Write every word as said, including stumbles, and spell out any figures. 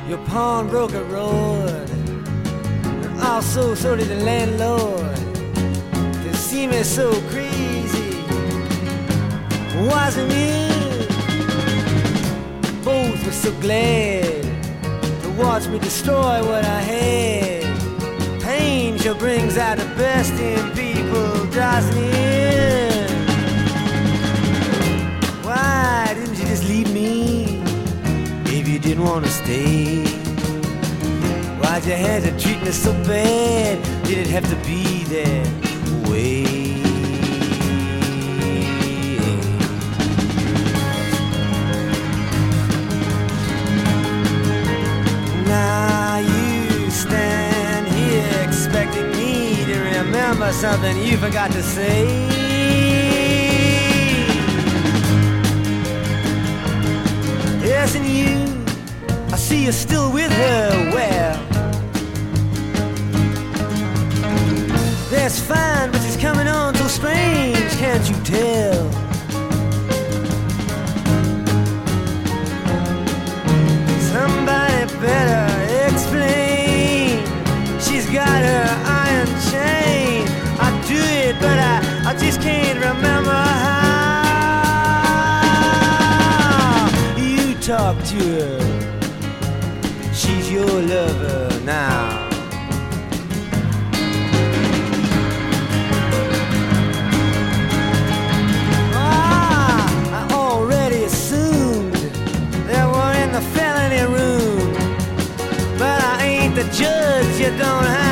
Your pawnbroker roared, and also so did the landlord. To see me so crazy wasn't it? Both were so glad to watch me destroy what I had. Pain sure brings out the best in people, doesn't it? Why didn't you just leave me if you didn't want to stay? Why'd you have to treat me so bad? Did it have to be that way? Now you stand here expecting me to remember something you forgot to say. Yes, and you, I see you're still with her. Well, that's fine, but she's coming on so strange, can't you tell? Somebody better explain. She's got her iron chain. I do it, but I, I just can't remember how. You talk to her, she's your lover now. Ah, I already assumed that we're in the felony room, but I ain't the judge, you don't have